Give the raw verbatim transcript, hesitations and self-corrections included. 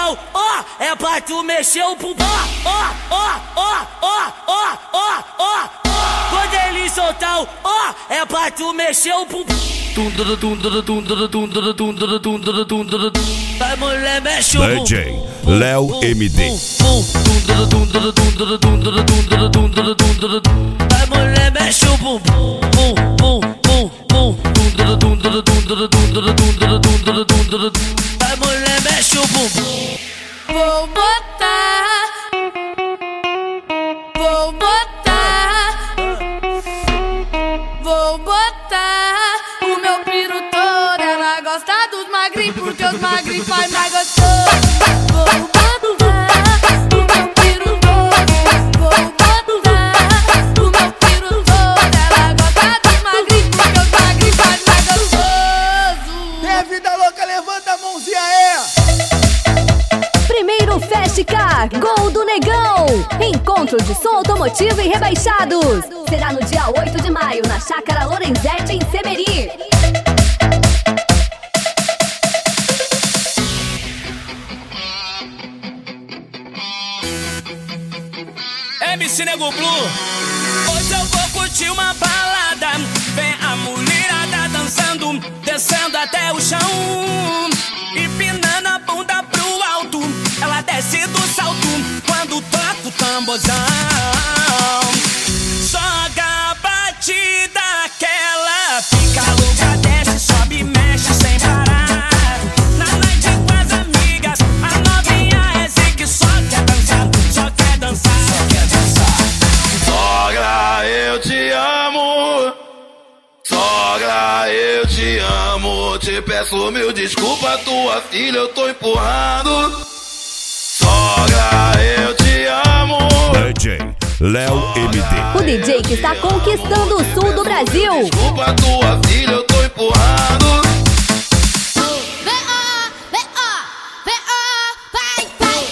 soltar o ó, é pra tu mexer o bumbum. Ó, ó, ó, ó, ó, ó, ó. Quando ele soltar o ó, é pra tu mexer o bumbum. Vai mulher, mexe o bumbum. D J Léo M D. Vai mulher, mexe o bumbum. Vai mulher, mexe o bumbum. Vou botar, vou botar, vou botar o meu piru todo. Ela gosta dos magrinhos porque os magrinhos faz mais gostoso. Vou botar o meu piru todo, vou botar o meu piru todo. Ela gosta dos magrinhos porque os magrinhos faz mais gostoso. Quem é vida louca, levanta a mãozinha aí. Primeiro Fast Car, Gol do Negão. Encontro de som automotivo e rebaixados. Será no dia oito de maio, na Chácara Lorenzetti, em Semeri. M C Nego Blue. Hoje eu vou curtir uma balada. Vem a mulherada dançando, descendo até o chão, empinando a bunda pro alto. Ela desce do salto quando toca o tamborzão. Joga a batida que ela fica louca, desce, sobe, mexe sem parar. Na noite com as amigas, a novinha é zique, só quer dançar, só quer dançar, só quer dançar. Sogra, eu te amo. Sogra, eu te amo. Te peço mil desculpa, tua filha eu tô empurrando. Sogra, eu te amo. D J Léo M D. O D J que está conquistando o sul do Brasil. Desculpa, tua filha eu tô empurrando.